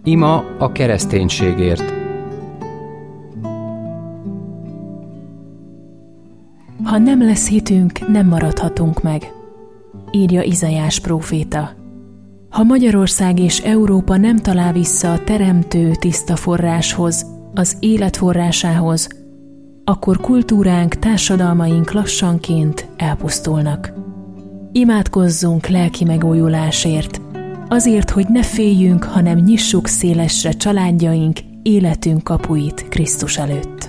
Ima a kereszténységért. Ha nem lesz hitünk, nem maradhatunk meg, írja Izaiás próféta. Ha Magyarország és Európa nem talál vissza a teremtő tiszta forráshoz, az élet forrásához, akkor kultúránk, társadalmaink lassanként elpusztulnak. Imádkozzunk lelki megújulásért, azért, hogy ne féljünk, hanem nyissuk szélesre családjaink, életünk kapuit Krisztus előtt.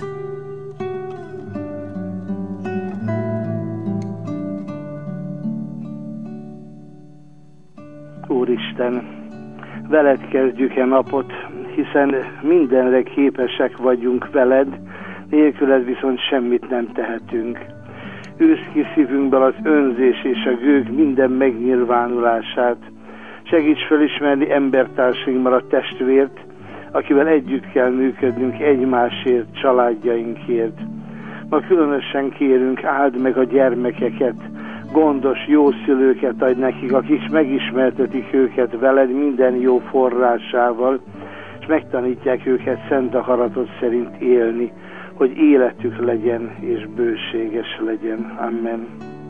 Úristen, veled kezdjük-e napot, hiszen mindenre képesek vagyunk veled, nélküled viszont semmit nem tehetünk. Űzd ki szívünkből az önzés és a gőg minden megnyilvánulását. Segíts felismerni embertársainkban a testvért, akivel együtt kell működnünk egymásért, családjainkért. Ma különösen kérünk, áld meg a gyermekeket, gondos, jó szülőket adj nekik, akik megismertetik őket veled minden jó forrásával, és megtanítják őket szent akaratod szerint élni, hogy életük legyen és bőséges legyen. Amen.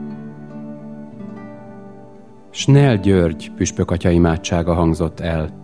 Snell György püspökatya imádsága hangzott el.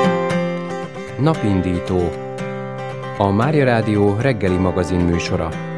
Napindító, a Mária Rádió reggeli magazin műsora.